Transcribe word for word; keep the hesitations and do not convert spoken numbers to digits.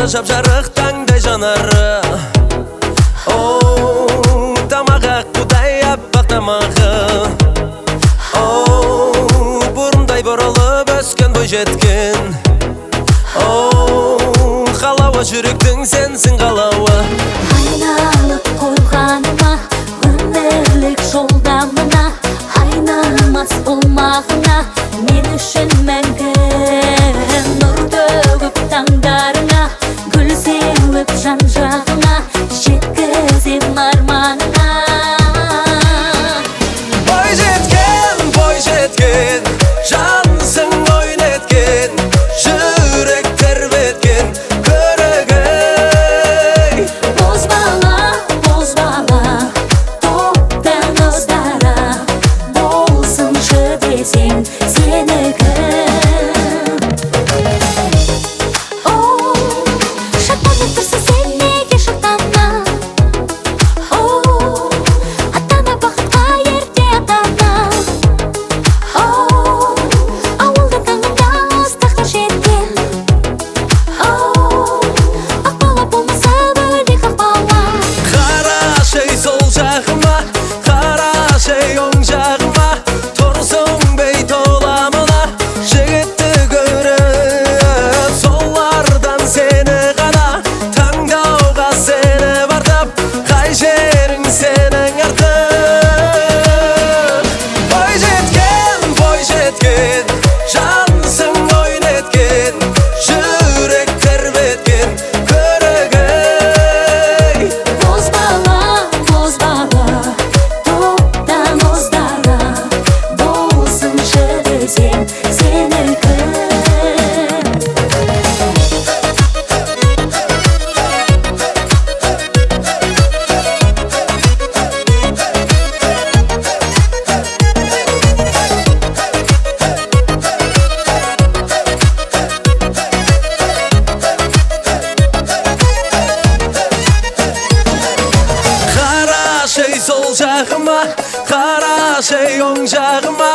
жап-жарық таңдай жанары. Оу, тамағы қудай аппақ тамағы. Оу, бұрымдай бұрылып өскен бой жеткен. Оу, қалауы жүректің сенсің қалауы. Айналып қойғаныма, өмірлік жолдамына, айналмас болмағына, мен үшін мәңгі. Нұр төгіп таңдарыңа, гүл сеуіп жан-жағыңа, жеткізем арманыңа. Бой жеткен, бой жеткен, жансың ойнеткен, жүрек тербеткен көрігей. Бозбала, бозбала, топтан ыздара, болсыншы десең сенікі. Қарашай оң жағыма, тұрсың бей толамына, жігітті көріп, солардан сені ғана таңдауға сені бардап, қай жерің сенің артық. Бой жеткен, бой жеткен, жансың ойнеткен, жүрек тербеткен көрігей. Бозбала, бозбала, топтан ыздара, болсыншы десең сенікі. Қарашай сол жағыма, қарашай оң жағыма,